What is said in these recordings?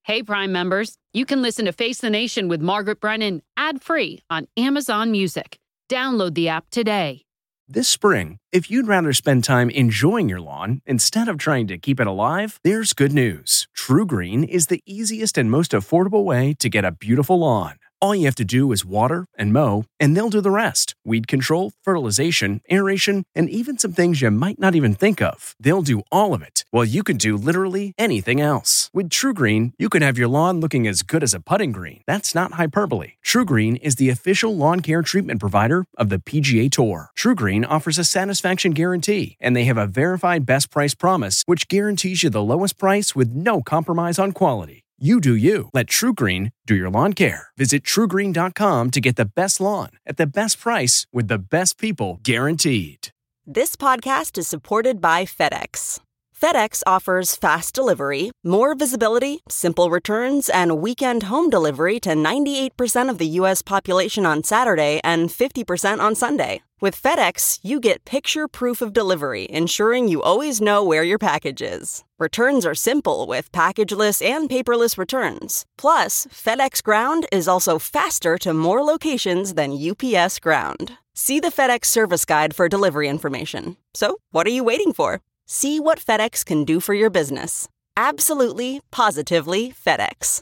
Hey, Prime members, you can listen to Face the Nation with Margaret Brennan ad-free on Amazon Music. Download the app today. This spring, if you'd rather spend time enjoying your lawn instead of trying to keep it alive, there's good news. TruGreen is the easiest and most affordable way to get a beautiful lawn. All you have to do is water and mow, and they'll do the rest. Weed control, fertilization, aeration, and even some things you might not even think of. They'll do all of it, while you can do literally anything else. With TruGreen, you can have your lawn looking as good as a putting green. That's not hyperbole. TruGreen is the official lawn care treatment provider of the PGA Tour. TruGreen offers a satisfaction guarantee, and they have a verified best price promise, which guarantees you the lowest price with no compromise on quality. You do you. Let TruGreen do your lawn care. Visit TruGreen.com to get the best lawn at the best price with the best people guaranteed. This podcast is supported by FedEx. FedEx offers fast delivery, more visibility, simple returns, and weekend home delivery to 98% of the U.S. population on Saturday and 50% on Sunday. With FedEx, you get picture proof of delivery, ensuring you always know where your package is. Returns are simple with packageless and paperless returns. Plus, FedEx Ground is also faster to more locations than UPS Ground. See the FedEx service guide for delivery information. So, what are you waiting for? See what FedEx can do for your business. Absolutely, positively FedEx.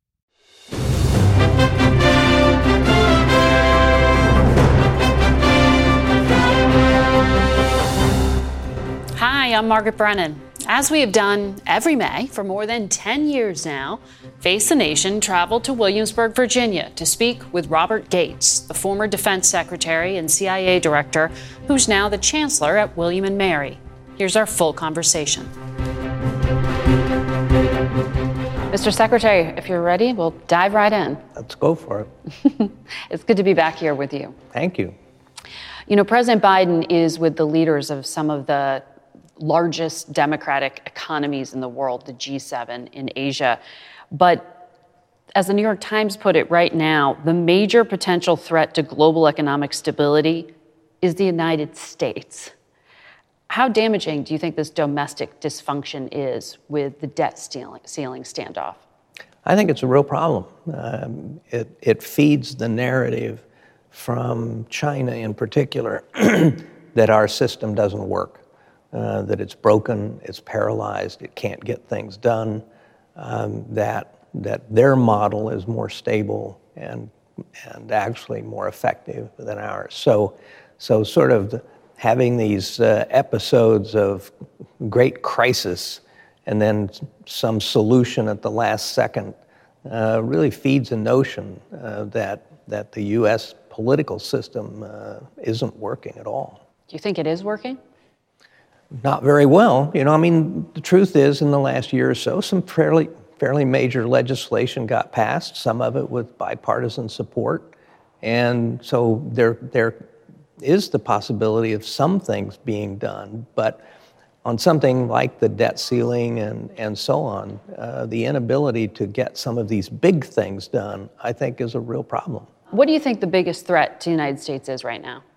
Hi, I'm Margaret Brennan. As we have done every May for more than 10 years now, Face the Nation traveled to Williamsburg, Virginia to speak with Robert Gates, the former defense secretary and CIA director, who's now the chancellor at William & Mary. Here's our full conversation. Mr. Secretary, if you're ready, we'll dive right in. Let's go for it. It's good to be back here with you. Thank you. You know, President Biden is with the leaders of some of the largest democratic economies in the world, the G7 in Asia. But as the New York Times put it right now, the major potential threat to global economic stability is the United States. How damaging do you think this domestic dysfunction is with the debt ceiling standoff? I think it's a real problem. It feeds the narrative from China in particular that our system doesn't work, that it's broken, it's paralyzed, it can't get things done, that their model is more stable and actually more effective than ours. So sort of having these episodes of great crisis and then some solution at the last second really feeds a notion that the U.S. political system isn't working at all. Do you think it is working? Not very well. You know, I mean, the truth is, in the last year or so, some fairly major legislation got passed, some of it with bipartisan support. And so there is the possibility of some things being done, but on something like the debt ceiling and so on, the inability to get some of these big things done, I think, is a real problem. What do you think the biggest threat to the United States is right now?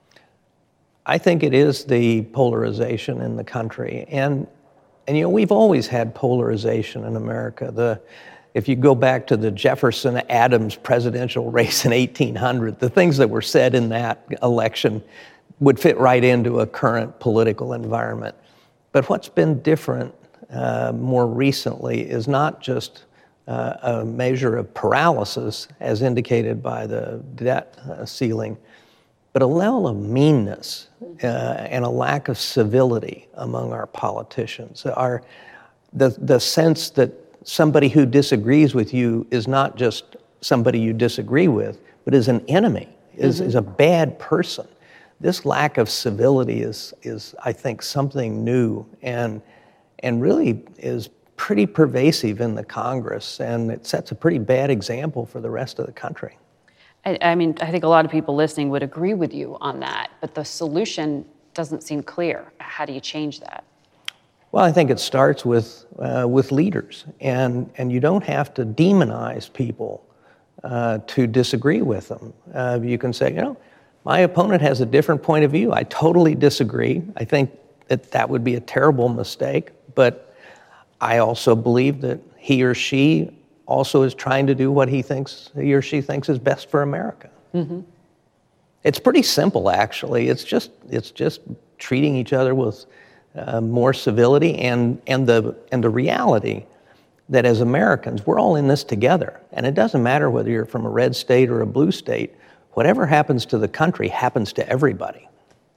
I think it is the polarization in the country. And you know, we've always had polarization in America. If you go back to the Jefferson-Adams presidential race in 1800, the things that were said in that election would fit right into a current political environment. But what's been different more recently is not just a measure of paralysis, as indicated by the debt ceiling, but a level of meanness and a lack of civility among our politicians. The sense that somebody who disagrees with you is not just somebody you disagree with, but is an enemy, is a bad person. This lack of civility is I think, something new and really is pretty pervasive in the Congress, and it sets a pretty bad example for the rest of the country. I mean, I think a lot of people listening would agree with you on that, but the solution doesn't seem clear. How do you change that? Well, I think it starts with leaders, and you don't have to demonize people to disagree with them. You can say, you know, my opponent has a different point of view. I totally disagree. I think that would be a terrible mistake, but I also believe that he or she also is trying to do what he or she thinks is best for America. Mm-hmm. It's pretty simple, actually. It's just treating each other with more civility and the reality that as Americans, we're all in this together. And it doesn't matter whether you're from a red state or a blue state. Whatever happens to the country happens to everybody.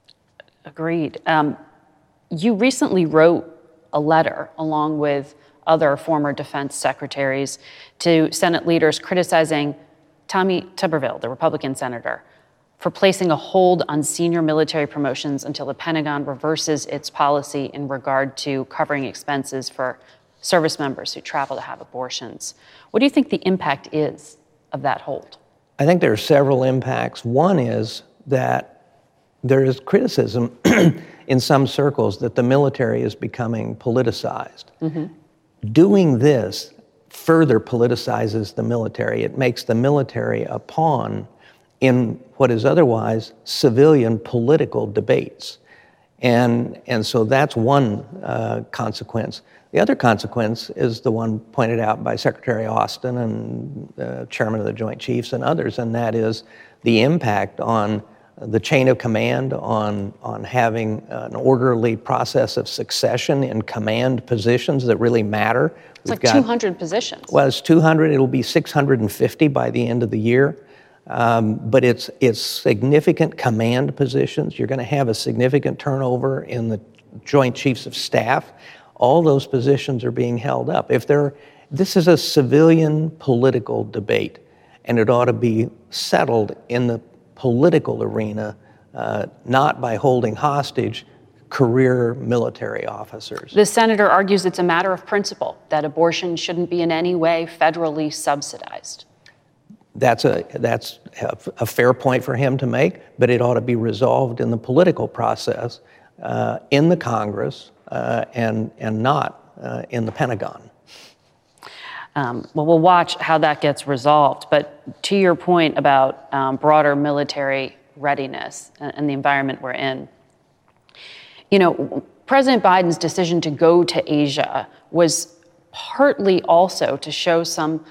Agreed. You recently wrote a letter along with other former defense secretaries to Senate leaders criticizing Tommy Tuberville, the Republican senator, for placing a hold on senior military promotions until the Pentagon reverses its policy in regard to covering expenses for service members who travel to have abortions. What do you think the impact is of that hold? I think there are several impacts. One is that there is criticism in some circles that the military is becoming politicized. Mm-hmm. Doing this further politicizes the military. It makes the military a pawn in what is otherwise civilian political debates. And so that's one consequence. The other consequence is the one pointed out by Secretary Austin and Chairman of the Joint Chiefs and others, and that is the impact on the chain of command, on having an orderly process of succession in command positions that really matter. It's like 200 positions. Well, it's 200. It'll be 650 by the end of the year. But it's significant command positions. You're going to have a significant turnover in the Joint Chiefs of Staff. All those positions are being held up. This is a civilian political debate, and it ought to be settled in the political arena, not by holding hostage career military officers. The senator argues it's a matter of principle, that abortion shouldn't be in any way federally subsidized. That's a fair point for him to make, but it ought to be resolved in the political process, in the Congress, and not in the Pentagon. Well, we'll watch how that gets resolved. But to your point about broader military readiness and the environment we're in, President Biden's decision to go to Asia was partly also to show some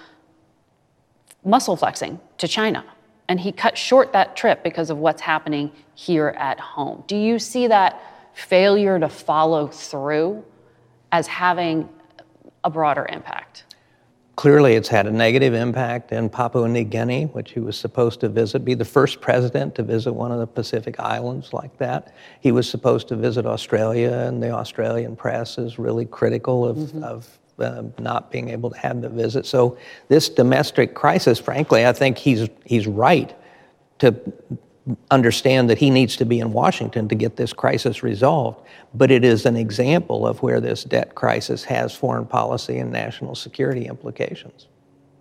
muscle flexing to China. And he cut short that trip because of what's happening here at home. Do you see that failure to follow through as having a broader impact? Clearly, it's had a negative impact in Papua New Guinea, which he was supposed to visit, be the first president to visit one of the Pacific Islands like that. He was supposed to visit Australia, and the Australian press is really critical of not being able to have the visit. So this domestic crisis, frankly, I think he's right to understand that he needs to be in Washington to get this crisis resolved. But it is an example of where this debt crisis has foreign policy and national security implications.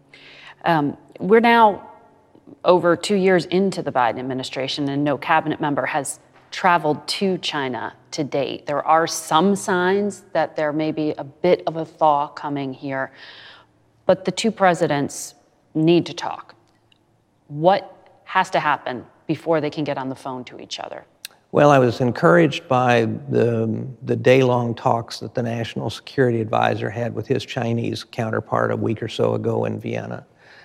We're now over 2 years into the Biden administration, and no cabinet member has traveled to China to date. There are some signs that there may be a bit of a thaw coming here, but the two presidents need to talk. What has to happen before they can get on the phone to each other? Well, I was encouraged by the day-long talks that the National Security Advisor had with his Chinese counterpart a week or so ago in Vienna.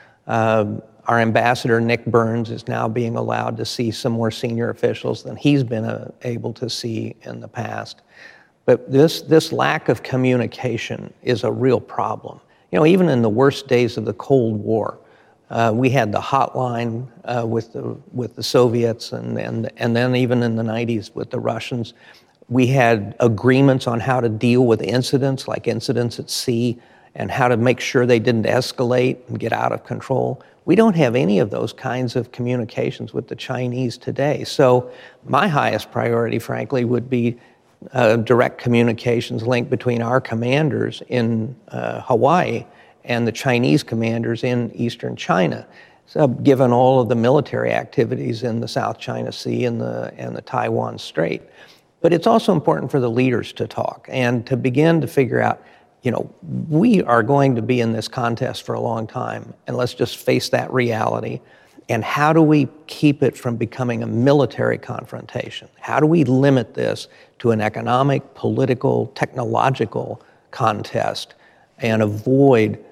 Our ambassador, Nick Burns, is now being allowed to see some more senior officials than he's been able to see in the past. But this lack of communication is a real problem. Even in the worst days of the Cold War, we had the hotline with the Soviets, and then even in the 90s with the Russians. We had agreements on how to deal with incidents, like incidents at sea, and how to make sure they didn't escalate and get out of control. We don't have any of those kinds of communications with the Chinese today. So my highest priority, frankly, would be direct communications link between our commanders in Hawaii and the Chinese commanders in eastern China, so given all of the military activities in the South China Sea and the Taiwan Strait. But it's also important for the leaders to talk and to begin to figure out, we are going to be in this contest for a long time, and let's just face that reality. And how do we keep it from becoming a military confrontation? How do we limit this to an economic, political, technological contest and avoid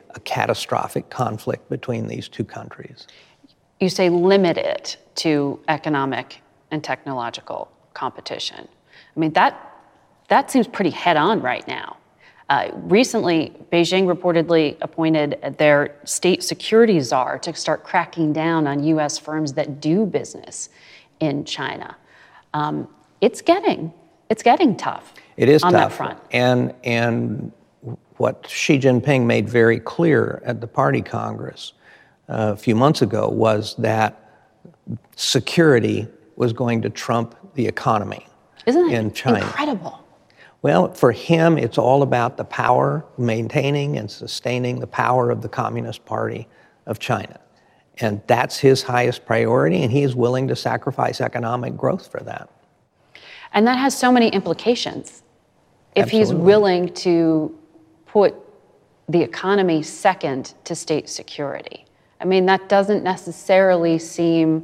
a catastrophic conflict between these two countries. You say limit it to economic and technological competition. I mean, that seems pretty head-on right now. Recently, Beijing reportedly appointed their state security czar to start cracking down on U.S. firms that do business in China. It's getting tough. It is on tough. That front. And what Xi Jinping made very clear at the Party Congress a few months ago was that security was going to trump the economy. Isn't that in China. Incredible? Well, for him, it's all about the power, maintaining and sustaining the power of the Communist Party of China. And that's his highest priority, and he is willing to sacrifice economic growth for that. And that has so many implications. If Absolutely. he's willing to put the economy second to state security. I mean, that doesn't necessarily seem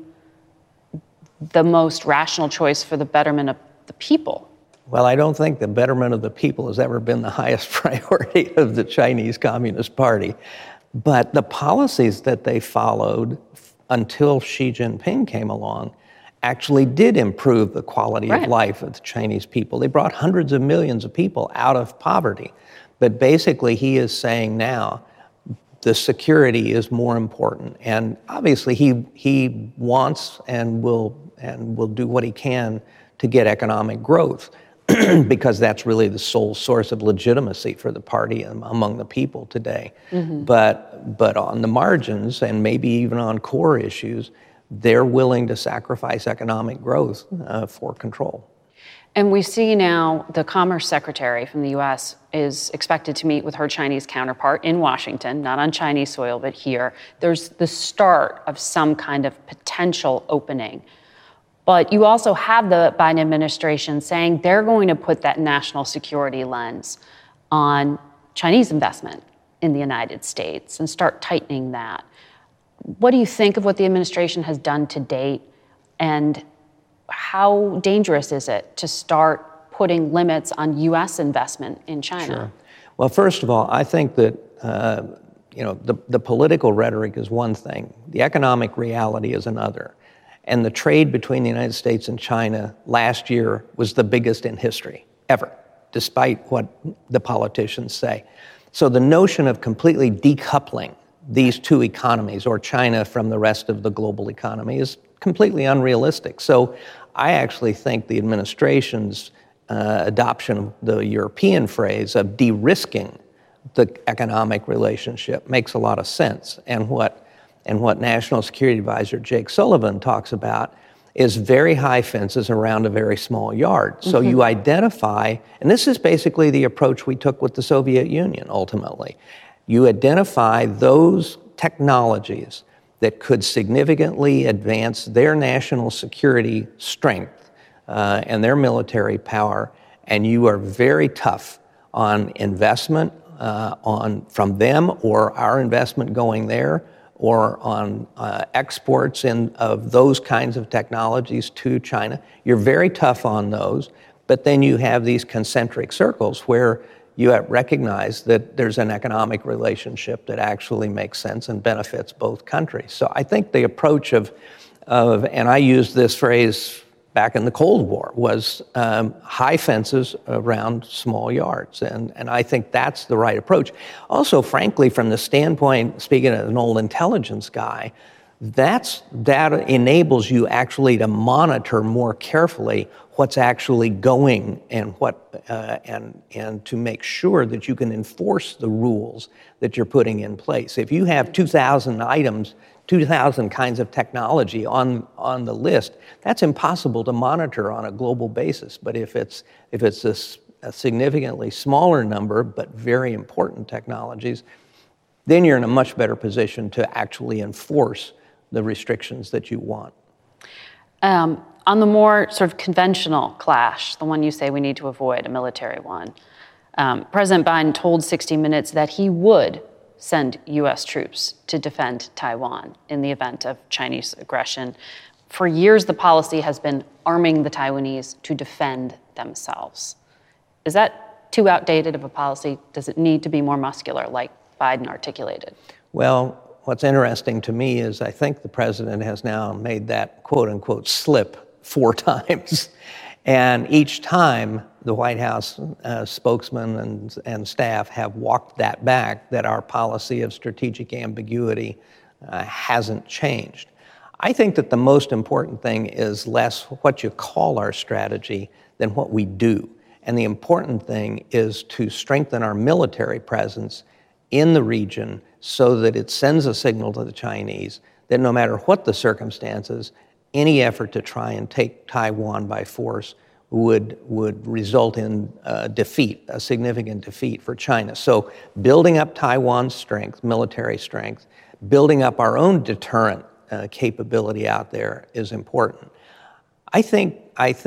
the most rational choice for the betterment of the people. Well, I don't think the betterment of the people has ever been the highest priority of the Chinese Communist Party. But the policies that they followed until Xi Jinping came along actually did improve the quality of life of the Chinese people. They brought hundreds of millions of people out of poverty. But basically, he is saying now the security is more important. And obviously, he wants and will do what he can to get economic growth because that's really the sole source of legitimacy for the party among the people today. Mm-hmm. But on the margins and maybe even on core issues, they're willing to sacrifice economic growth for control. And we see now the Commerce Secretary from the U.S. is expected to meet with her Chinese counterpart in Washington, not on Chinese soil, but here. There's the start of some kind of potential opening. But you also have the Biden administration saying they're going to put that national security lens on Chinese investment in the United States and start tightening that. What do you think of what the administration has done to date, and how dangerous is it to start putting limits on U.S. investment in China? Sure. Well, first of all, I think that the political rhetoric is one thing. The economic reality is another. And the trade between the United States and China last year was the biggest in history, ever, despite what the politicians say. So the notion of completely decoupling these two economies, or China from the rest of the global economy, is completely unrealistic. So I actually think the administration's adoption of the European phrase of de-risking the economic relationship makes a lot of sense. And what National Security Advisor Jake Sullivan talks about is very high fences around a very small yard. So you identify, and this is basically the approach we took with the Soviet Union ultimately. You identify those technologies that could significantly advance their national security strength and their military power, and you are very tough on investment from them or our investment going there, or on exports of those kinds of technologies to China. You're very tough on those, but then you have these concentric circles where you recognize that there's an economic relationship that actually makes sense and benefits both countries. So I think the approach of and I used this phrase back in the Cold War, was high fences around small yards. And I think that's the right approach. Also, frankly, from the standpoint, speaking as an old intelligence guy, that enables you actually to monitor more carefully what's actually going and and to make sure that you can enforce the rules that you're putting in place. If you have 2,000 items, 2,000 kinds of technology on the list, that's impossible to monitor on a global basis. But if it's a significantly smaller number but very important technologies, then you're in a much better position to actually enforce the restrictions that you want. On the more sort of conventional clash, the one you say we need to avoid, a military one, President Biden told 60 Minutes that he would send U.S. troops to defend Taiwan in the event of Chinese aggression. For years, the policy has been arming the Taiwanese to defend themselves. Is that too outdated of a policy? Does it need to be more muscular, like Biden articulated? Well, what's interesting to me is I think the president has now made that quote unquote slip 4 times. And each time the White House spokesman and staff have walked that back, that our policy of strategic ambiguity hasn't changed. I think that the most important thing is less what you call our strategy than what we do. And the important thing is to strengthen our military presence in the region so that it sends a signal to the Chinese that no matter what the circumstances, any effort to try and take Taiwan by force would result in defeat, a significant defeat for China. So building up Taiwan's strength, military strength, building up our own deterrent capability out there is important. I think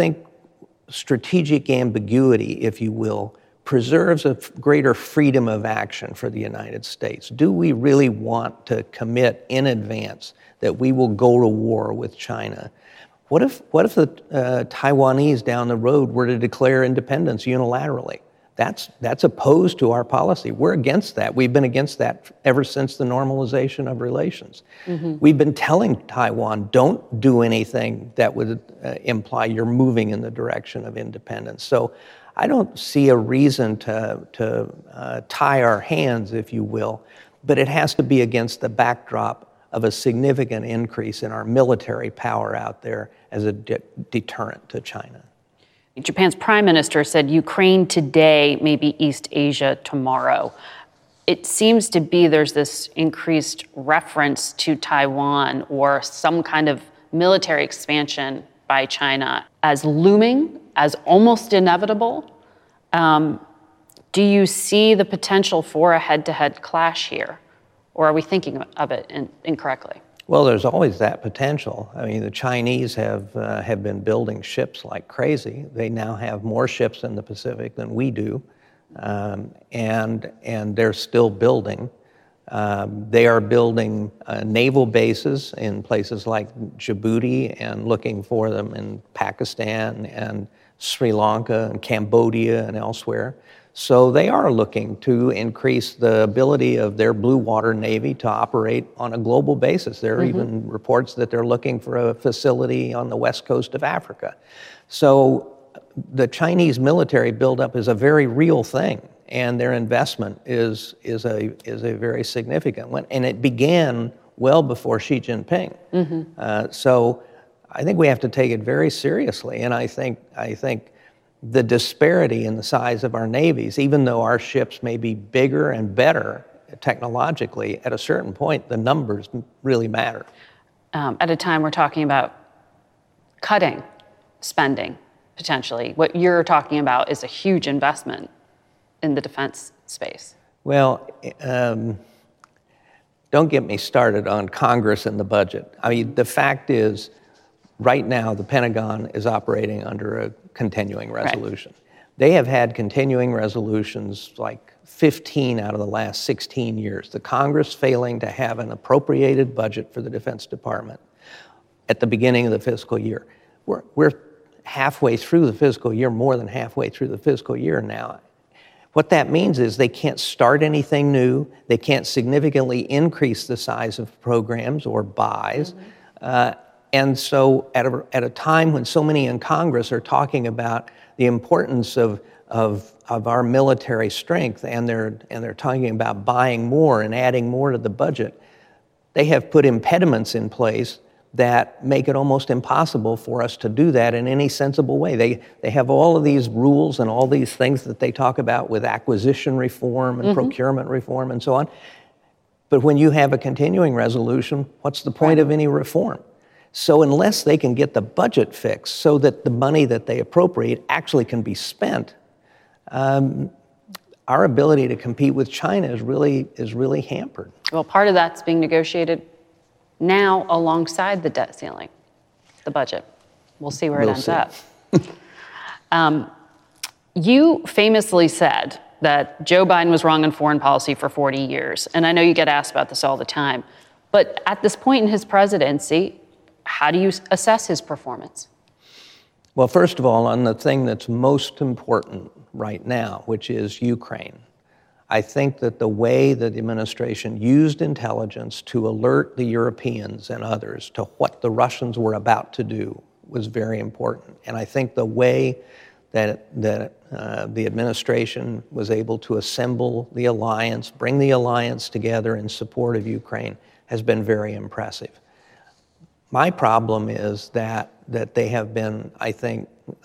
strategic ambiguity, if you will, preserves a greater freedom of action for the United States. Do we really want to commit in advance that we will go to war with China? What if the Taiwanese down the road were to declare independence unilaterally? That's opposed to our policy. We're against that. We've been against that ever since the normalization of relations. Mm-hmm. We've been telling Taiwan, don't do anything that would imply you're moving in the direction of independence. So I don't see a reason to tie our hands, if you will, but it has to be against the backdrop of a significant increase in our military power out there as a deterrent to China. Japan's prime minister said Ukraine today, maybe East Asia tomorrow. It seems to be there's this increased reference to Taiwan or some kind of military expansion by China as looming, as almost inevitable. Do you see the potential for a head-to-head clash here? Or are we thinking of it incorrectly? Well, there's always that potential. I mean, the Chinese have been building ships like crazy. They now have more ships in the Pacific than we do, and they're still building. They are building naval bases in places like Djibouti and looking for them in Pakistan and Sri Lanka and Cambodia and elsewhere. So they are looking to increase the ability of their blue water navy to operate on a global basis. There are even reports that they're looking for a facility on the west coast of Africa. So the Chinese military buildup is a very real thing, and their investment is a very significant one. And it began well before Xi Jinping. So I think we have to take it very seriously, and I think the disparity in the size of our navies, even though our ships may be bigger and better technologically, at a certain point, the numbers really matter. At a time we're talking about cutting spending, potentially. What you're talking about is a huge investment in the defense space. Well, don't get me started on Congress and the budget. I mean, the fact is, right now, the Pentagon is operating under a continuing resolution. Right. They have had continuing resolutions like 15 out of the last 16 years. The Congress failing to have an appropriated budget for the Defense Department at the beginning of the fiscal year. We're halfway through the fiscal year, more than halfway through the fiscal year now. What that means is they can't start anything new. They can't significantly increase the size of programs or buys. And so at a time when so many in Congress are talking about the importance of our military strength and they're talking about buying more and adding more to the budget, they have put impediments in place that make it almost impossible for us to do that in any sensible way. They have all of these rules and all these things that they talk about with acquisition reform and procurement reform and so on. But when you have a continuing resolution, what's the point of any reform? So unless they can get the budget fixed so that the money that they appropriate actually can be spent, our ability to compete with China is really hampered. Well, part of that's being negotiated now alongside the debt ceiling, the budget. We'll see where it ends up. You famously said that Joe Biden was wrong in foreign policy for 40 years, and I know you get asked about this all the time. But at this point in his presidency, how do you assess his performance? Well, first of all, on the thing that's most important right now, which is Ukraine, I think that the way that the administration used intelligence to alert the Europeans and others to what the Russians were about to do was very important. And I think the way that the administration was able to assemble the alliance, bring the alliance together in support of Ukraine, has been very impressive. My problem is that they have been, I think,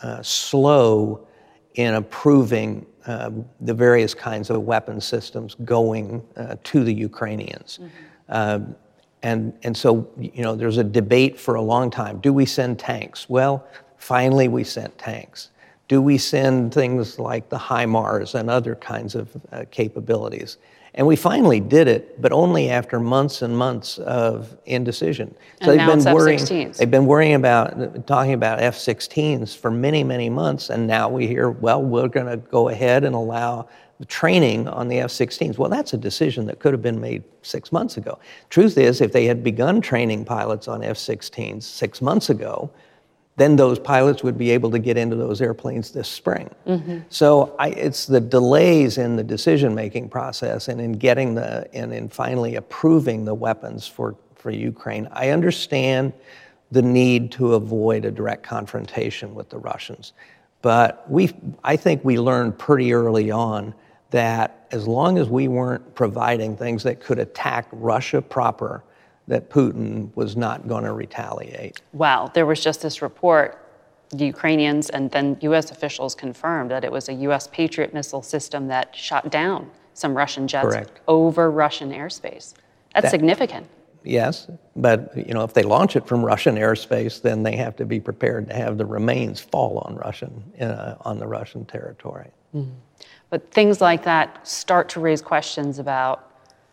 slow in approving the various kinds of weapon systems going to the Ukrainians. Mm-hmm. And so, there's a debate for a long time. Do we send tanks? Well, finally we sent tanks. Do we send things like the HIMARS and other kinds of capabilities? And we finally did it, but only after months and months of indecision. So and now it's F-16s. They've been talking about F-16s for many, many months, and now we hear, well, we're going to go ahead and allow the training on the F-16s. Well, that's a decision that could have been made 6 months ago. Truth is, if they had begun training pilots on F-16s 6 months ago, then those pilots would be able to get into those airplanes this spring. Mm-hmm. So it's the delays in the decision-making process and in getting and in finally approving the weapons for Ukraine. I understand the need to avoid a direct confrontation with the Russians, but I think we learned pretty early on that as long as we weren't providing things that could attack Russia proper, that Putin was not going to retaliate. Wow, there was just this report, the Ukrainians and then U.S. officials confirmed that it was a U.S. Patriot missile system that shot down some Russian jets Correct. Over Russian airspace. That's significant. Yes, but if they launch it from Russian airspace, then they have to be prepared to have the remains fall on the Russian territory. Mm-hmm. But things like that start to raise questions about,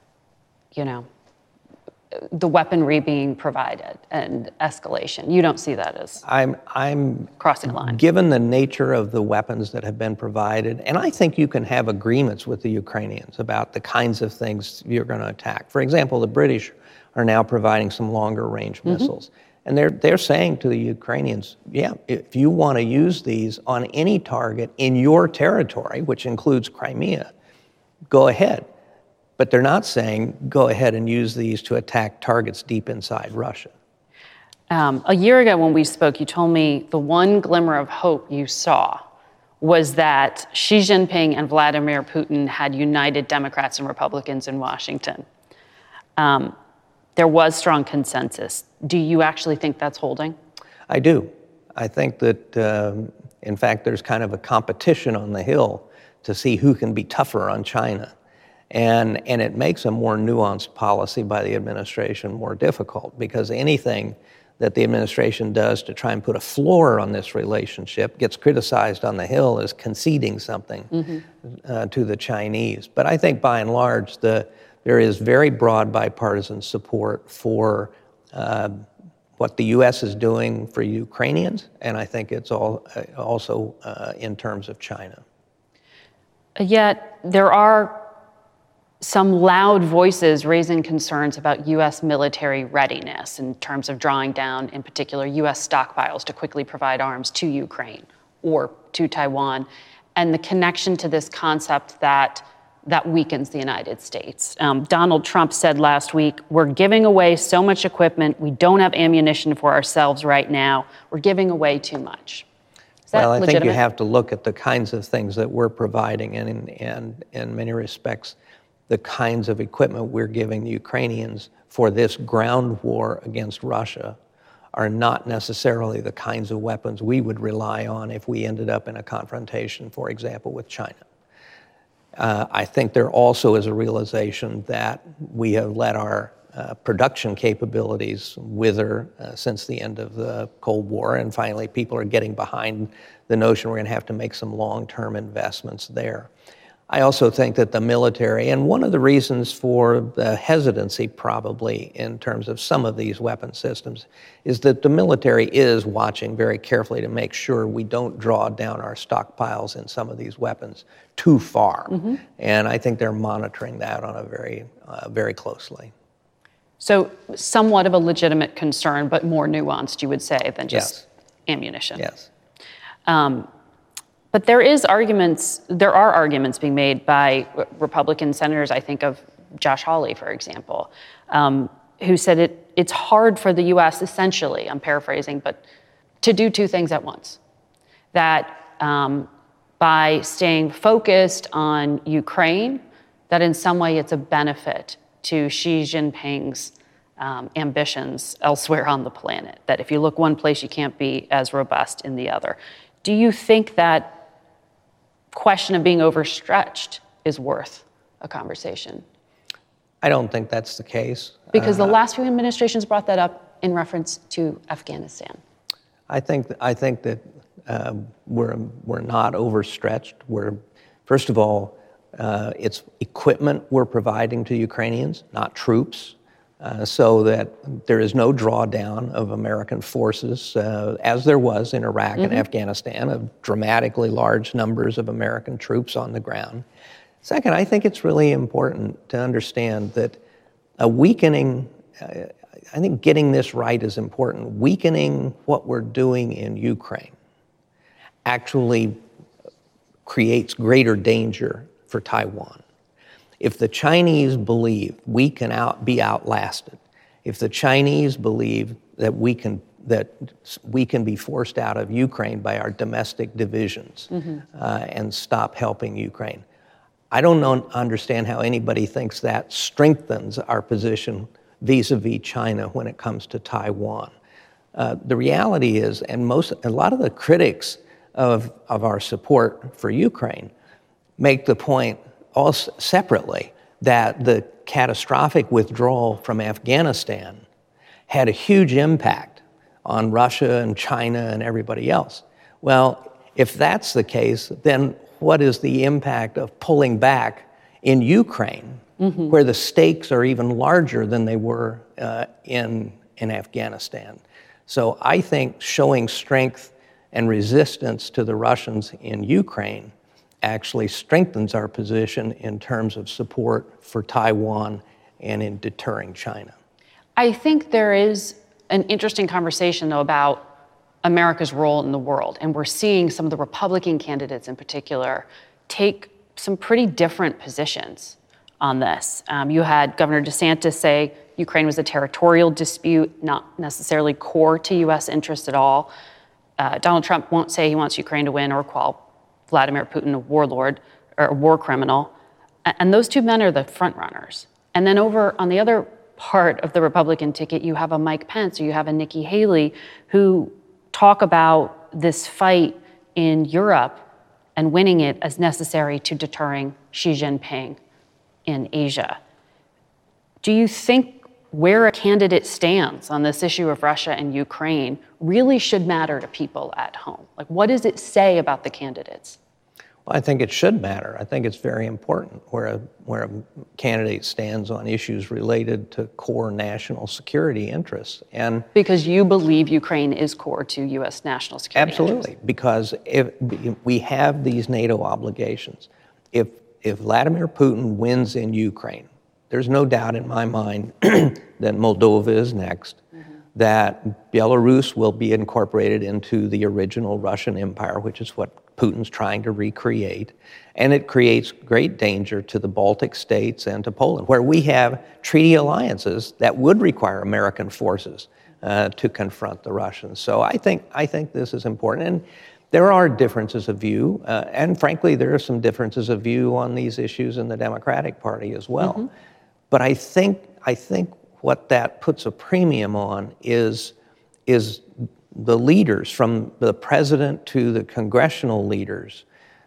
the weaponry being provided and escalation. You don't see that as I'm crossing a line. Given the nature of the weapons that have been provided, and I think you can have agreements with the Ukrainians about the kinds of things you're going to attack. For example, the British are now providing some longer range missiles. And they're saying to the Ukrainians, yeah, if you want to use these on any target in your territory, which includes Crimea, go ahead. But they're not saying, go ahead and use these to attack targets deep inside Russia. A year ago when we spoke, you told me the one glimmer of hope you saw was that Xi Jinping and Vladimir Putin had united Democrats and Republicans in Washington. There was strong consensus. Do you actually think that's holding? I do. I think that, in fact, there's kind of a competition on the Hill to see who can be tougher on China. And it makes a more nuanced policy by the administration more difficult, because anything that the administration does to try and put a floor on this relationship gets criticized on the Hill as conceding something to the Chinese. But I think by and large, there is very broad bipartisan support for what the U.S. is doing for Ukrainians, and I think it's also in terms of China. Yet there are some loud voices raising concerns about U.S. military readiness in terms of drawing down, in particular, U.S. stockpiles to quickly provide arms to Ukraine or to Taiwan, and the connection to this concept that weakens the United States. Donald Trump said last week, we're giving away so much equipment, we don't have ammunition for ourselves right now, we're giving away too much. Is that well, I legitimate? think you have to look at the kinds of things that we're providing, and in many respects, the kinds of equipment we're giving the Ukrainians for this ground war against Russia are not necessarily the kinds of weapons we would rely on if we ended up in a confrontation, for example, with China. I think there also is a realization that we have let our production capabilities wither since the end of the Cold War, and finally people are getting behind the notion we're going to have to make some long-term investments there. I also think that the military, and one of the reasons for the hesitancy probably in terms of some of these weapon systems, is that the military is watching very carefully to make sure we don't draw down our stockpiles in some of these weapons too far. Mm-hmm. And I think they're monitoring that on a very closely. So somewhat of a legitimate concern, but more nuanced, you would say, than just Yes. ammunition. Yes. But there are arguments being made by Republican senators. I think of Josh Hawley, for example, who said it's hard for the U.S. essentially, I'm paraphrasing, but to do two things at once. That by staying focused on Ukraine, that in some way it's a benefit to Xi Jinping's ambitions elsewhere on the planet. That if you look one place, you can't be as robust in the other. Do you think that question of being overstretched is worth a conversation? I don't think that's the case. Because the last few administrations brought that up in reference to Afghanistan. I think that we're not overstretched. First of all, it's equipment we're providing to Ukrainians, not troops, so that there is no drawdown of American forces, as there was in Iraq and Afghanistan, of dramatically large numbers of American troops on the ground. Second, I think it's really important to understand that a weakening, I think getting this right is important. Weakening what we're doing in Ukraine actually creates greater danger for Taiwan. If the Chinese believe we can be outlasted, if the Chinese believe that we can be forced out of Ukraine by our domestic divisions and stop helping Ukraine, I don't understand how anybody thinks that strengthens our position vis-a-vis China when it comes to Taiwan. The reality is, and a lot of the critics of our support for Ukraine make the point also separately that the catastrophic withdrawal from Afghanistan had a huge impact on Russia and China and everybody else. Well, if that's the case, then what is the impact of pulling back in Ukraine, where the stakes are even larger than they were in Afghanistan? So I think showing strength and resistance to the Russians in Ukraine actually strengthens our position in terms of support for Taiwan and in deterring China. I think there is an interesting conversation, though, about America's role in the world. And we're seeing some of the Republican candidates in particular take some pretty different positions on this. You had Governor DeSantis say Ukraine was a territorial dispute, not necessarily core to U.S. interests at all. Donald Trump won't say he wants Ukraine to win or call Vladimir Putin a warlord or a war criminal. And those two men are the front runners. And then over on the other part of the Republican ticket, you have a Mike Pence or you have a Nikki Haley who talk about this fight in Europe and winning it as necessary to deterring Xi Jinping in Asia. Do you think where a candidate stands on this issue of Russia and Ukraine really should matter to people at home? Like, what does it say about the candidates? Well, I think it should matter. I think it's very important where a candidate stands on issues related to core national security interests. And because you believe Ukraine is core to U.S. national security absolutely, interests. Because if we have these NATO obligations. If Vladimir Putin wins in Ukraine, there's no doubt in my mind that Moldova is next, that Belarus will be incorporated into the original Russian Empire, which is what Putin's trying to recreate. And it creates great danger to the Baltic states and to Poland, where we have treaty alliances that would require American forces to confront the Russians. So I think this is important. And there are differences of view, and frankly, there are some differences of view on these issues in the Democratic Party as well. But I think what that puts a premium on is the leaders, from the president to the congressional leaders,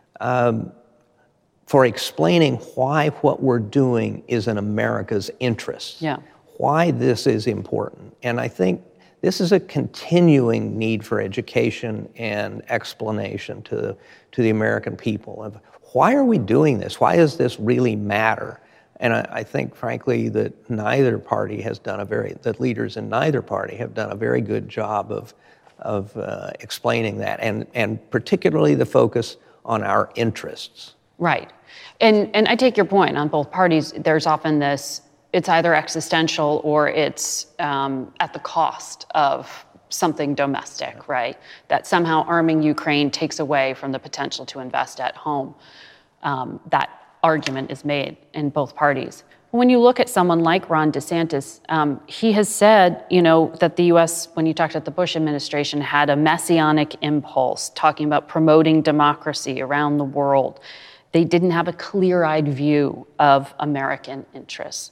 for explaining why what we're doing is in America's interests, why this is important. And I think this is a continuing need for education and explanation to the American people of why are we doing this? Why does this really matter? And I think, frankly, that neither party has done that leaders in neither party have done a very good job of explaining that, and particularly the focus on our interests. Right. And I take your point on both parties. There's often this, it's either existential or it's at the cost of something domestic, right? That somehow arming Ukraine takes away from the potential to invest at home. That argument is made in both parties. When you look at someone like Ron DeSantis, he has said, that the U.S., when you talked about the Bush administration, had a messianic impulse, talking about promoting democracy around the world. They didn't have a clear-eyed view of American interests.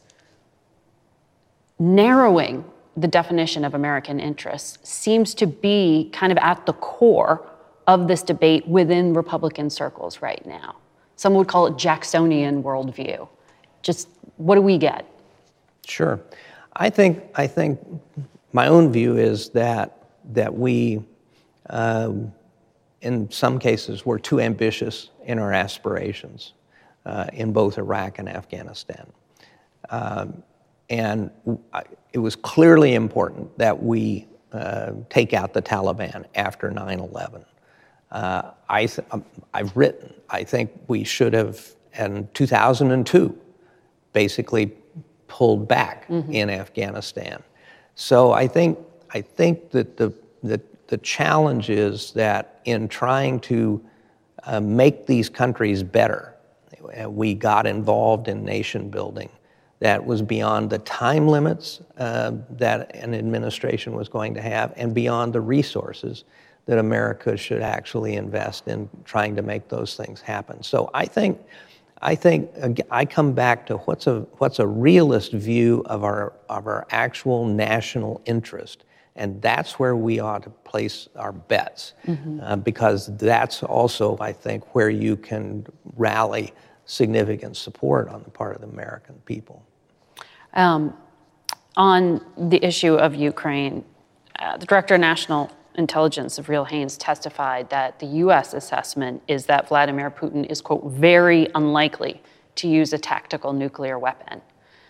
Narrowing the definition of American interests seems to be kind of at the core of this debate within Republican circles right now. Some would call it Jacksonian worldview. Just what do we get? Sure. I think my own view is that we, in some cases, were too ambitious in our aspirations in both Iraq and Afghanistan. And it was clearly important that we take out the Taliban after 9/11. I've written, I think we should have, in 2002, basically pulled back in Afghanistan. So I think that the challenge is that in trying to make these countries better, we got involved in nation building that was beyond the time limits that an administration was going to have and beyond the resources that America should actually invest in trying to make those things happen. So I think I come back to what's a realist view of our actual national interest, and that's where we ought to place our bets, because that's also, I think, where you can rally significant support on the part of the American people. On the issue of Ukraine, the Director of National Intelligence, Avril Haines, testified that the U.S. assessment is that Vladimir Putin is, quote, very unlikely to use a tactical nuclear weapon.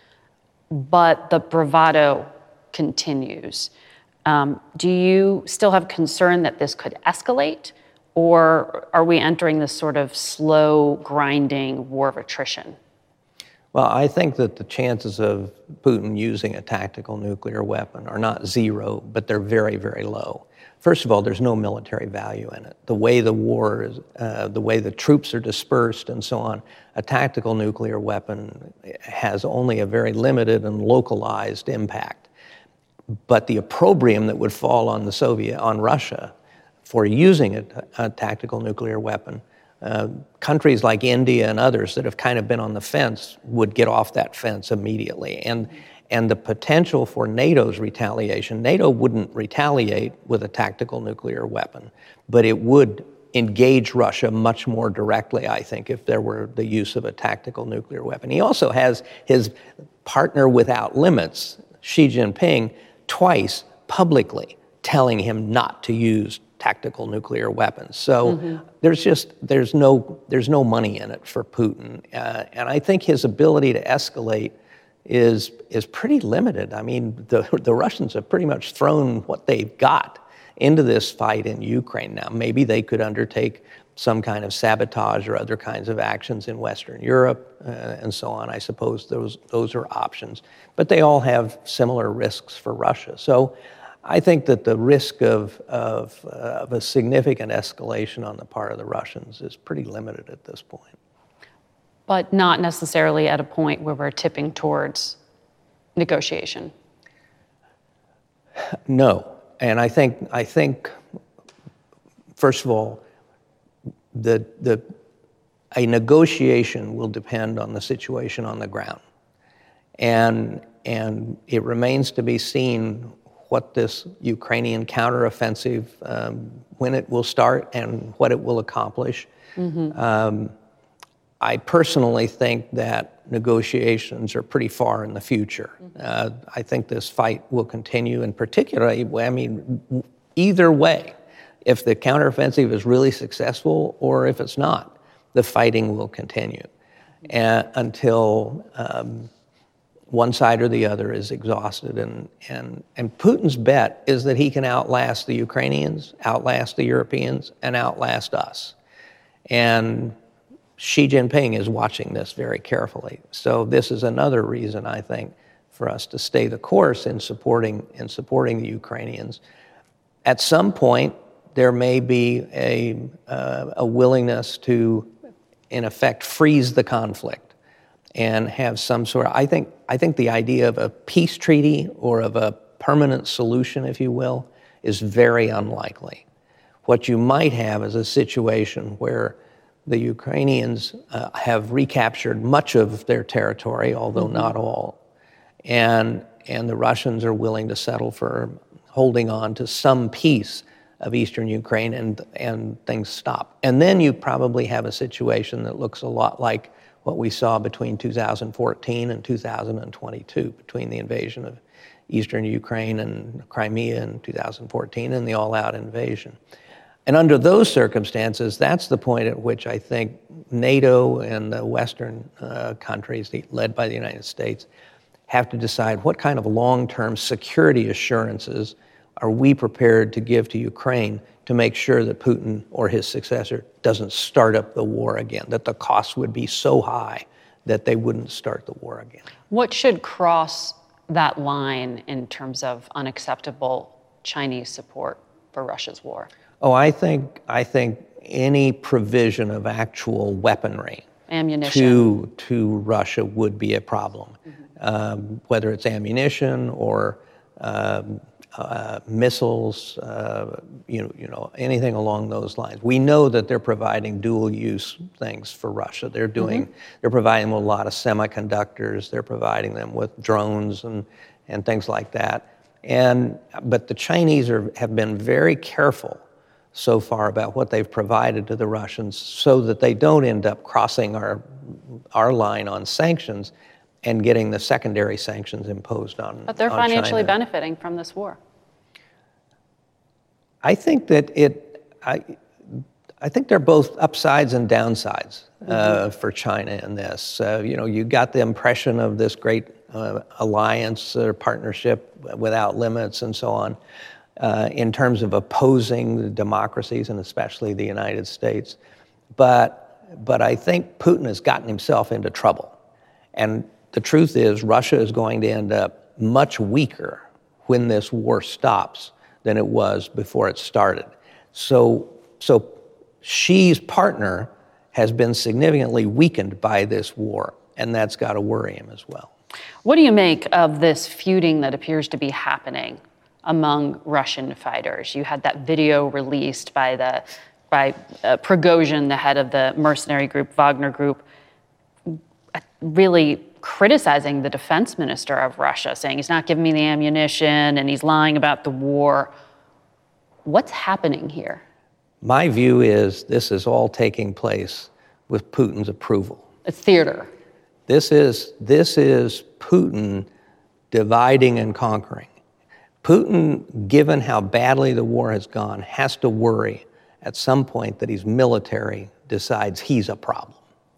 But the bravado continues. Do you still have concern that this could escalate, or are we entering this sort of slow, grinding war of attrition? Well, I think that the chances of Putin using a tactical nuclear weapon are not zero, but they're very, very low. First of all, there's no military value in it. The way the war is, the way the troops are dispersed and so on, a tactical nuclear weapon has only a very limited and localized impact. But the opprobrium that would fall on on Russia for using a tactical nuclear weapon, countries like India and others that have kind of been on the fence would get off that fence immediately. And the potential for NATO's retaliation, NATO wouldn't retaliate with a tactical nuclear weapon, but it would engage Russia much more directly, I think, if there were the use of a tactical nuclear weapon. He also has his partner without limits, Xi Jinping, twice publicly telling him not to use tactical nuclear weapons. So there's no money in it for Putin. And I think his ability to escalate is pretty limited. I mean, the Russians have pretty much thrown what they've got into this fight in Ukraine now. Maybe they could undertake some kind of sabotage or other kinds of actions in Western Europe and so on. I suppose those are options. But they all have similar risks for Russia. So I think that the risk of a significant escalation on the part of the Russians is pretty limited at this point. But not necessarily at a point where we're tipping towards negotiation. No, and I think first of all, a negotiation will depend on the situation on the ground, and it remains to be seen what this Ukrainian counteroffensive, when it will start and what it will accomplish. I personally think that negotiations are pretty far in the future. I think this fight will continue, and particularly, I mean, either way, if the counteroffensive is really successful or if it's not, the fighting will continue until one side or the other is exhausted. And Putin's bet is that he can outlast the Ukrainians, outlast the Europeans, and outlast us. And Xi Jinping is watching this very carefully. So this is another reason, I think, for us to stay the course in supporting the Ukrainians. At some point, there may be a willingness to, in effect, freeze the conflict and have some sort of, I think the idea of a peace treaty or of a permanent solution, if you will, is very unlikely. What you might have is a situation where the Ukrainians have recaptured much of their territory, although not all, and the Russians are willing to settle for holding on to some piece of eastern Ukraine, and things stop. And then you probably have a situation that looks a lot like what we saw between 2014 and 2022, between the invasion of eastern Ukraine and Crimea in 2014 and the all-out invasion. And under those circumstances, that's the point at which I think NATO and the Western countries, led by the United States, have to decide what kind of long-term security assurances are we prepared to give to Ukraine to make sure that Putin or his successor doesn't start up the war again, that the costs would be so high that they wouldn't start the war again. What should cross that line in terms of unacceptable Chinese support for Russia's war? Oh, I think any provision of actual weaponry, ammunition, to Russia would be a problem, whether it's ammunition or missiles, anything along those lines. We know that they're providing dual-use things for Russia. They're providing them with a lot of semiconductors. They're providing them with drones and things like that. But the Chinese have been very careful so far about what they've provided to the Russians so that they don't end up crossing our line on sanctions and getting the secondary sanctions imposed on But they're financially China. benefiting from this war. I think that I think they're both upsides and downsides for China in this. You got the impression of this great alliance or partnership without limits and so on in terms of opposing the democracies and especially the United States. But I think Putin has gotten himself into trouble. And the truth is Russia is going to end up much weaker when this war stops than it was before it started. So Xi's partner has been significantly weakened by this war, and that's got to worry him as well. What do you make of this feuding that appears to be happening among Russian fighters? You had that video released by Prigozhin, the head of the mercenary group, Wagner Group, really criticizing the defense minister of Russia, saying he's not giving me the ammunition and he's lying about the war. What's happening here? My view is this is all taking place with Putin's approval. It's theater. This is Putin dividing and conquering. Putin, given how badly the war has gone, has to worry at some point that his military decides he's a problem.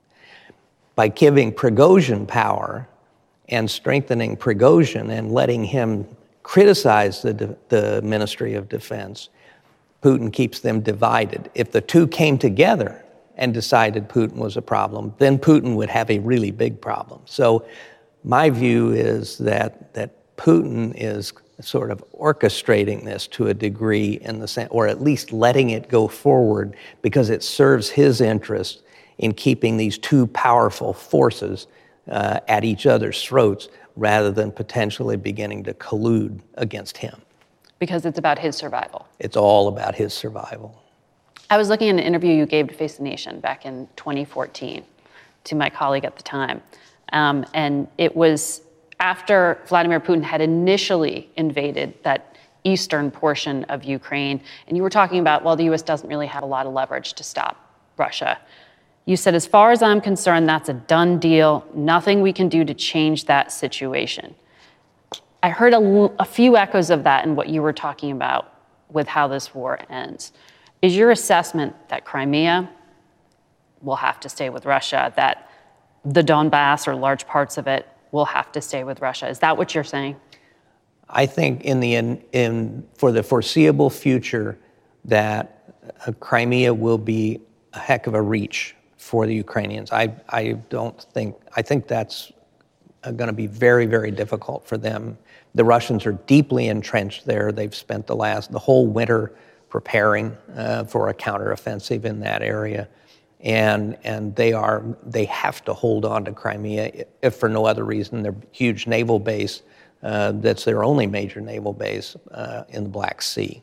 By giving Prigozhin power and strengthening Prigozhin and letting him criticize the Ministry of Defense, Putin keeps them divided. If the two came together and decided Putin was a problem, then Putin would have a really big problem. So my view is that Putin is sort of orchestrating this to a degree in the sense, or at least letting it go forward because it serves his interest in keeping these two powerful forces at each other's throats rather than potentially beginning to collude against him. Because it's about his survival. It's all about his survival. I was looking at an interview you gave to Face the Nation back in 2014 to my colleague at the time. And it was after Vladimir Putin had initially invaded that eastern portion of Ukraine. And you were talking about, well, the U.S. doesn't really have a lot of leverage to stop Russia. You said, as far as I'm concerned, that's a done deal. Nothing we can do to change that situation. I heard a few echoes of that in what you were talking about with how this war ends. Is your assessment that Crimea will have to stay with Russia, that the Donbass or large parts of it will have to stay with Russia? Is that what you're saying? I think for the foreseeable future that Crimea will be a heck of a reach for the Ukrainians. I think that's going to be very, very difficult for them. The Russians are deeply entrenched there. They've spent the whole winter preparing for a counteroffensive in that area, and they have to hold on to Crimea, if for no other reason. Their huge naval base, that's their only major naval base in the Black Sea.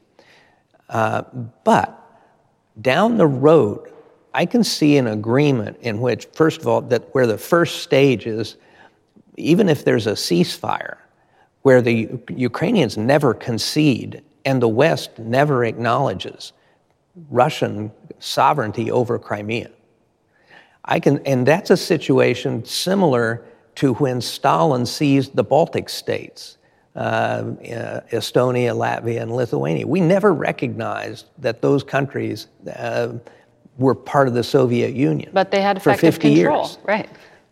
But down the road, I can see an agreement in which, first of all, that where the first stage is, even if there's a ceasefire, where the Ukrainians never concede and the West never acknowledges Russian sovereignty over Crimea. And that's a situation similar to when Stalin seized the Baltic states, Estonia, Latvia, and Lithuania. We never recognized that those countries were part of the Soviet Union. But they had for effective 50 control, years. right?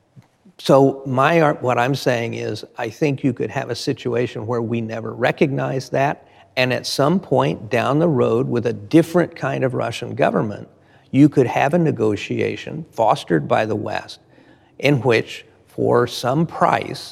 So what I'm saying is, I think you could have a situation where we never recognize that, and at some point down the road with a different kind of Russian government, you could have a negotiation fostered by the West in which, for some price,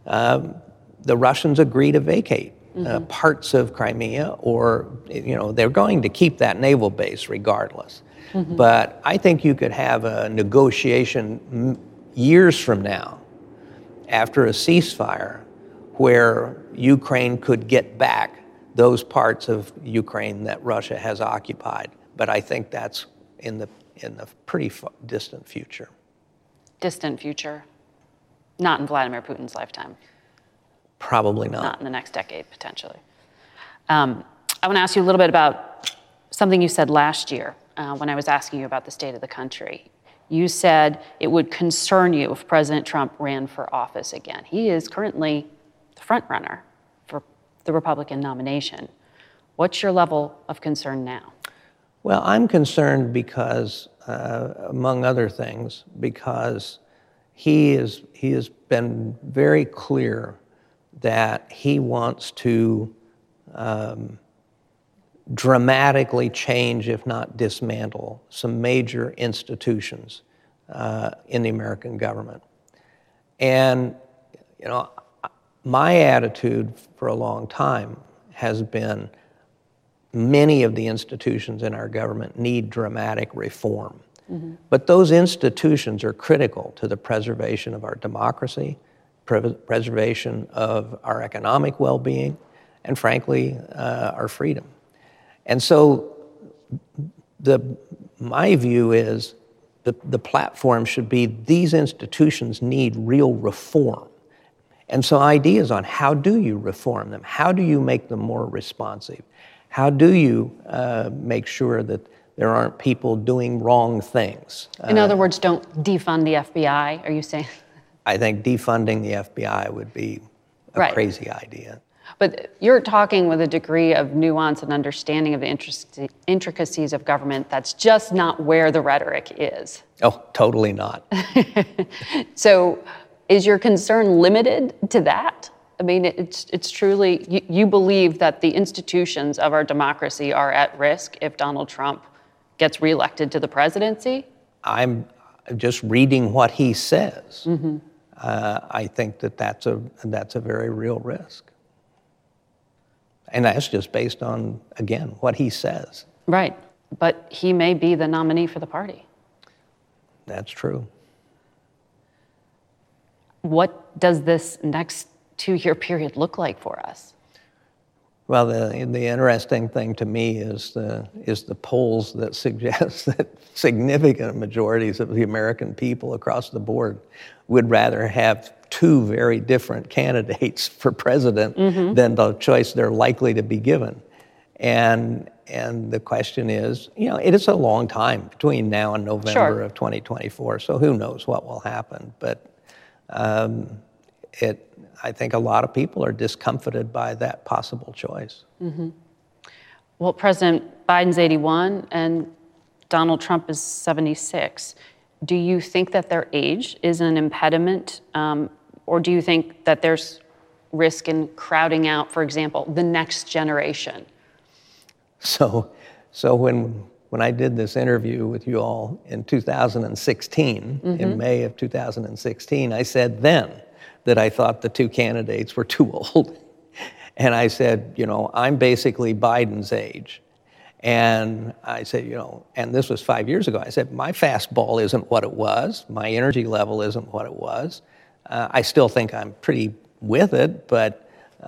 the Russians agree to vacate parts of Crimea, or they're going to keep that naval base regardless. But I think you could have a negotiation years from now, after a ceasefire, where Ukraine could get back those parts of Ukraine that Russia has occupied. But I think that's in the pretty distant future. Distant future? Not in Vladimir Putin's lifetime. Probably not. Not in the next decade, potentially. I want to ask you a little bit about something you said last year when I was asking you about the state of the country. You said it would concern you if President Trump ran for office again. He is currently the front runner for the Republican nomination. What's your level of concern now? Well, I'm concerned because, among other things, because he has been very clear that he wants to dramatically change, if not dismantle, some major institutions in the American government. And, my attitude for a long time has been many of the institutions in our government need dramatic reform. But those institutions are critical to the preservation of our democracy, preservation of our economic well-being, and frankly, our freedom. And so my view is the platform should be these institutions need real reform. And so ideas on how do you reform them? How do you make them more responsive? How do you make sure that there aren't people doing wrong things? In other words, don't defund the FBI, are you saying? I think defunding the FBI would be a crazy idea. But you're talking with a degree of nuance and understanding of the intricacies of government that's just not where the rhetoric is. Oh, totally not. So is your concern limited to that? I mean, it's truly, you believe that the institutions of our democracy are at risk if Donald Trump gets reelected to the presidency? I'm just reading what he says. I think that's a very real risk. And that's just based on, again, what he says. Right. But he may be the nominee for the party. That's true. What does this next 2-year period look like for us? Well, the interesting thing to me is the polls that suggest that significant majorities of the American people across the board would rather have two very different candidates for president than the choice they're likely to be given. And the question is, it is a long time between now and November of 2024, so who knows what will happen. But I think a lot of people are discomfited by that possible choice. Well, President Biden's 81 and Donald Trump is 76. Do you think that their age is an impediment, or do you think that there's risk in crowding out, for example, the next generation? So when I did this interview with you all in 2016, in May of 2016, I said then that I thought the two candidates were too old. And I said, I'm basically Biden's age. And I said, and this was 5 years ago, I said, my fastball isn't what it was. My energy level isn't what it was. I still think I'm pretty with it, but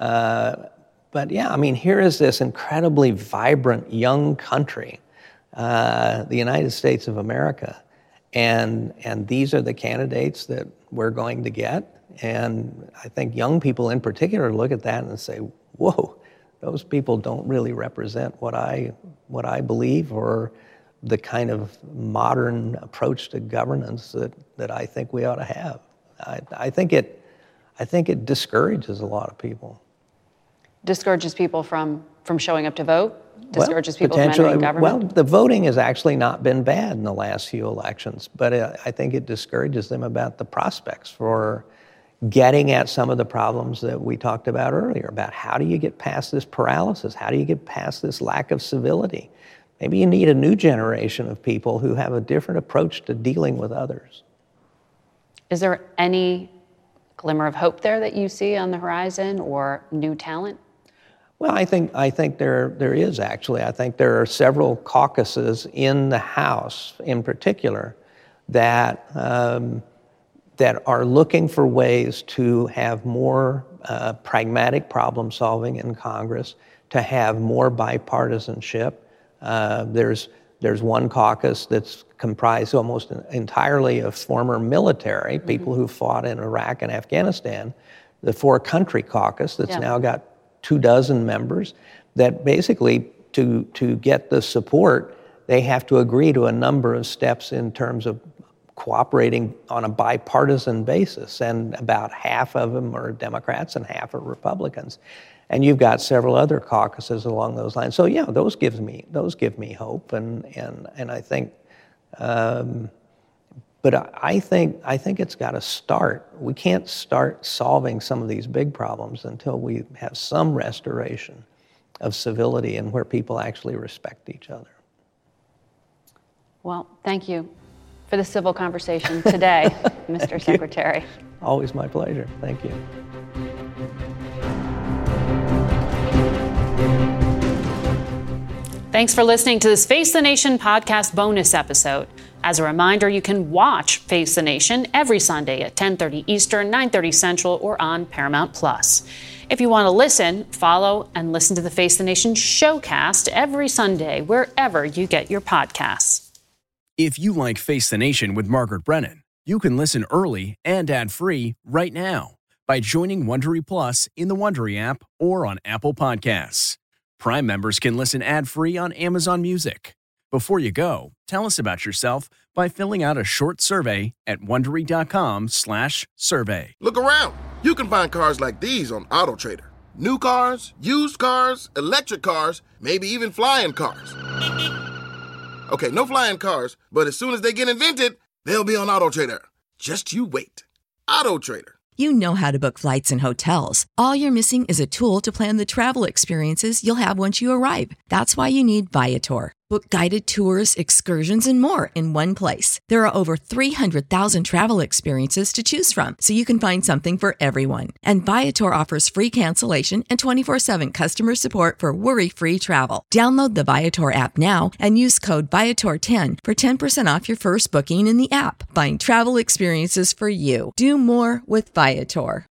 yeah, I mean, here is this incredibly vibrant young country, the United States of America, and these are the candidates that we're going to get. And I think young people in particular look at that and say, whoa, those people don't really represent what I believe or the kind of modern approach to governance that I think we ought to have. I think it discourages a lot of people. Discourages people from showing up to vote? Discourages people from entering government? Well, the voting has actually not been bad in the last few elections, but I think it discourages them about the prospects for getting at some of the problems that we talked about earlier, about how do you get past this paralysis? How do you get past this lack of civility? Maybe you need a new generation of people who have a different approach to dealing with others. Is there any glimmer of hope there that you see on the horizon, or new talent? Well, I think there is actually. I think there are several caucuses in the House, in particular, that are looking for ways to have more pragmatic problem solving in Congress, to have more bipartisanship. There's one caucus that's comprised almost entirely of former military, people who fought in Iraq and Afghanistan, the Four Country Caucus that's now got 24 members, that basically to get the support, they have to agree to a number of steps in terms of cooperating on a bipartisan basis, and about half of them are Democrats and half are Republicans. And you've got several other caucuses along those lines. So yeah, those give me hope, and I think, but I think it's got to start. We can't start solving some of these big problems until we have some restoration of civility and where people actually respect each other. Well, thank you for the civil conversation today, Mr. Secretary. Always my pleasure. Thank you. Thanks for listening to this Face the Nation podcast bonus episode. As a reminder, you can watch Face the Nation every Sunday at 10:30 Eastern, 9:30 Central, or on Paramount Plus. If you want to listen, follow and listen to the Face the Nation showcast every Sunday wherever you get your podcasts. If you like Face the Nation with Margaret Brennan, you can listen early and ad-free right now by joining Wondery Plus in the Wondery app or on Apple Podcasts. Prime members can listen ad-free on Amazon Music. Before you go, tell us about yourself by filling out a short survey at Wondery.com/survey. Look around. You can find cars like these on AutoTrader. New cars, used cars, electric cars, maybe even flying cars. Okay, no flying cars, but as soon as they get invented, they'll be on AutoTrader. Just you wait. AutoTrader. You know how to book flights and hotels. All you're missing is a tool to plan the travel experiences you'll have once you arrive. That's why you need Viator. Book guided tours, excursions, and more in one place. There are over 300,000 travel experiences to choose from, so you can find something for everyone. And Viator offers free cancellation and 24/7 customer support for worry-free travel. Download the Viator app now and use code Viator10 for 10% off your first booking in the app. Find travel experiences for you. Do more with Viator.